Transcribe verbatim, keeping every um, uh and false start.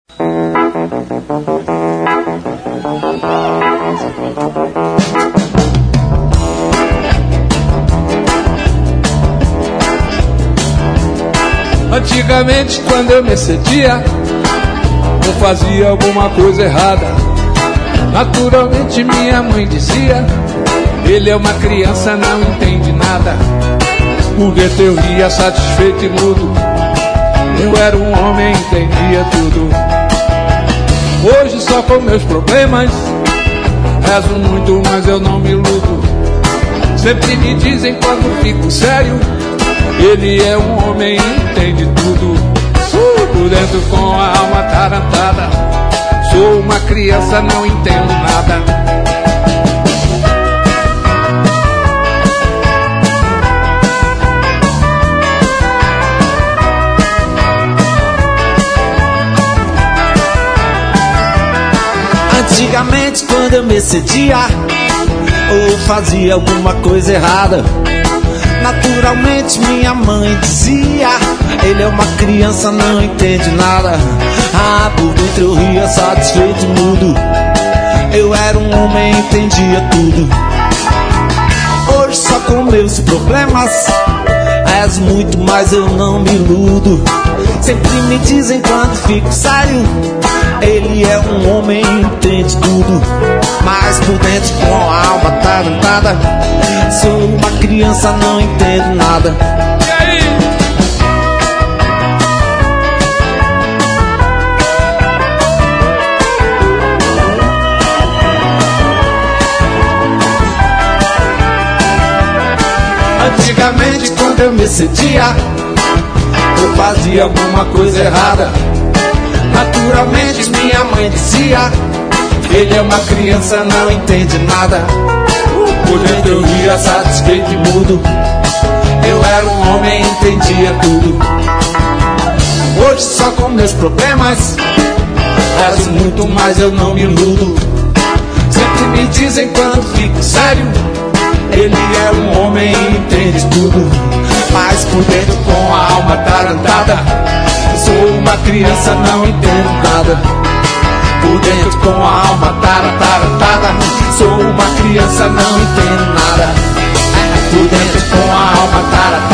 Antigamente, quando eu me excedia, eu fazia alguma coisa errada. Naturalmente minha mãe dizia: ele é uma criança, não entende nada. Por dentro eu ria satisfeito e mudo. Eu era um homem, entendia tudo. Hoje só com meus problemas rezo muito, mas eu não me iludo. Sempre me dizem quando fico sério: ele é um homem, entende tudo. uh, Por dentro com a alma tarantada, sou uma criança, não entendo nada. Antigamente, quando eu me excedia ou fazia alguma coisa errada, naturalmente minha mãe dizia: ele é uma criança, não entende nada. Ah, por dentro eu ria satisfeito e mudo. Eu era um homem, entendia tudo. Hoje só com meus problemas rezo muito, mas eu não me iludo. Sempre me dizem quando fico sério: ele é um homem, entende tudo. Mas por dentro com a alma tarantada, sou uma criança, não entendo nada. E aí? Antigamente, quando eu me excedia, eu fazia alguma coisa errada. Naturalmente minha mãe dizia: ele é uma criança, não entende nada. Por dentro eu ria satisfeito e mudo. Eu era um homem, entendia tudo. Hoje só com meus problemas rezo muito, mas eu não me iludo. Sempre me dizem quando fico sério: ele é um homem, entende tudo. Mas por dentro com a alma tarantada, sou uma criança, não entendo nada. Por dentro com a alma tarantada, sou uma criança, não entendo nada. Por dentro com a alma tarantada,